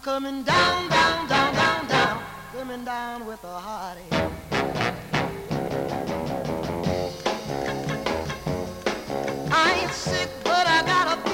coming down, down, down, down, down, coming down with a heartache. I ain't sick, but I got a